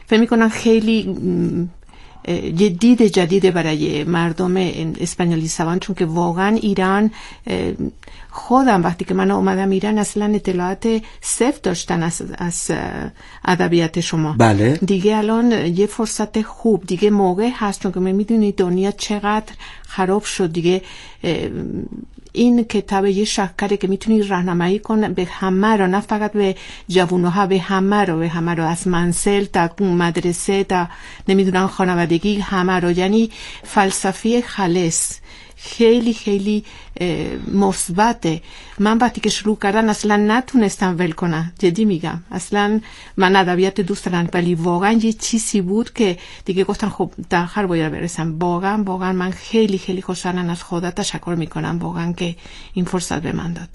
فکر میکنم خیلی جدید برای مردم اسپانیولی زبان، چون که واقعا ایران، خودم وقتی که من اومدم ایران اصلا اطلاعات صفر داشتن از ادبیات شما. بله. دیگه الان یه فرصت خوب دیگه موقع هست، چون که میدونی دنیا چقدر خراب شد دیگه. این کتاب یه شاهکاره که میتونی راهنمایی کنه به همه رو، نه فقط به جوانها، به همه رو از منزل تا مدرسه تا نمیدونم خانوادگی، همه رو. یعنی فلسفه خالص خیلی خیلی مثبته. من وقتی که شروع کردم اصلا نتونستم ول کنم، جدی میگم. اصلا من ادبیات دوست دارم، ولی واقعا یه چیزی بود که دیگه گفتم خب در آخر باید برسم. واقعا من خیلی خیلی خوشحالم، از خدا تشکر میکنم واقعا که این فرصت به من داد.